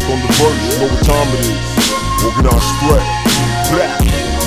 on the verse, you know what time it is. Organized threat. Black.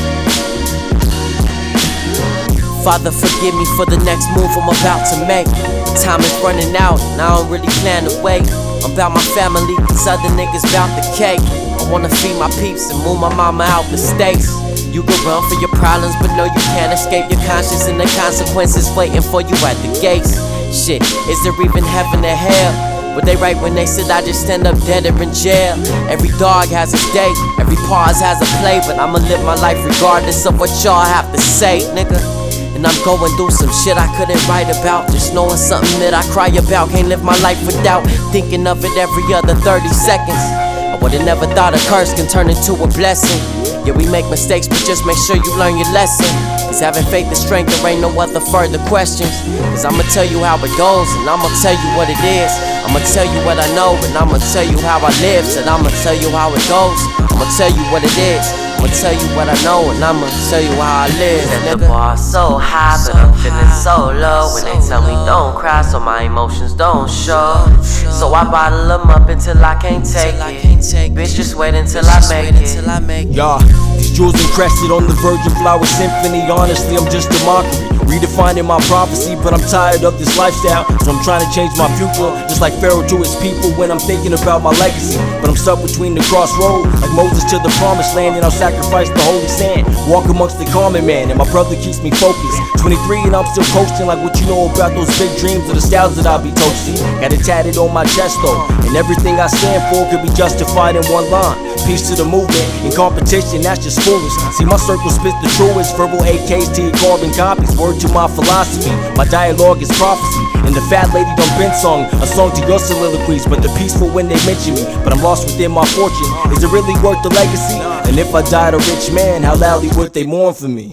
Father, forgive me for the next move I'm about to make. Time is running out, and I don't really plan to wait. I'm about my family, cause other niggas bout the cake. I wanna feed my peeps and move my mama out the States. You can run for your problems, but no, you can't escape your conscience and the consequences waiting for you at the gates. Shit, is there even heaven or hell? But they right when they said I just stand up dead or in jail. Every dog has its day, every pause has a play, but I'ma live my life regardless of what y'all have to say, nigga. And I'm going through some shit I couldn't write about, just knowing something that I cry about. Can't live my life without thinking of it every other 30 seconds. I would've never thought a curse can turn into a blessing. Yeah, we make mistakes, but just make sure you learn your lesson. Cause having faith is strength, there ain't no other further questions. Cause I'ma tell you how it goes, and I'ma tell you what it is. I'ma tell you what I know, and I'ma tell you how I live. Said I'ma tell you how it goes, I'ma tell you what it is. I'ma tell you what I know, and I'ma tell you how I live. Set the bar so high, but I'm feeling so low. When they tell me don't cry, so my emotions don't show. So I bottle them up until I can't take it. Bitch, just wait until I make it. Yeah, these jewels encrusted on the Virgin Flower Symphony. Honestly, I'm just a mockery, redefining my prophecy. But I'm tired of this lifestyle, so I'm trying to change my future. Just like Pharaoh to his people when I'm thinking about my legacy. But I'm stuck between the crossroads, like Moses to the promised land. And I'll sacrifice the holy sand, walk amongst the common man. And my brother keeps me focused. 23 and I'm still coasting. Like what you know about those big dreams or the styles that I'll be toasting. Got it tatted on my chest though, and everything I stand for could be justified in one line. Peace to the movement, in competition that's just foolish. See my circle spits the truest, verbal AKs to your carbon copies. Word to my philosophy, my dialogue is prophecy. And the fat lady done been sung a song to your soliloquies. But the peaceful when they mention me, but I'm lost within my fortune. Is it really worth the legacy? And if I died a rich man, how loudly would they mourn for me?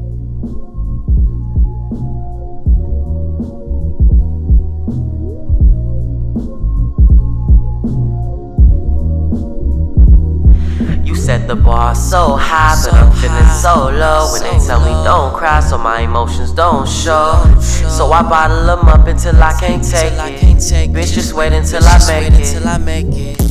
Set the bar so high, but I'm feeling so low. When they tell me don't cry, so my emotions don't show. So I bottle them up until I can't take it. Bitch, just wait until I make it.